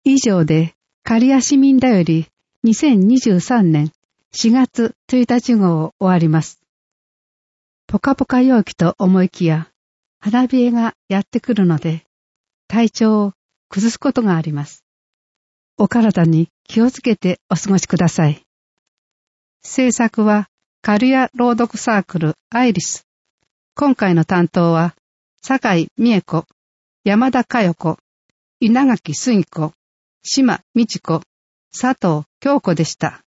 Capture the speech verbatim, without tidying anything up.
以上で、刈谷市民だよりにせんにじゅうさんねんしがつついたち号を終わります。ポカポカ陽気と思いきや、花冷えがやってくるので、体調を崩すことがあります。お体に気をつけてお過ごしください。制作は刈谷朗読サークルアイリス。今回の担当は、坂井美恵子、山田佳代子、稲垣杉子、島美智子、佐藤京子でした。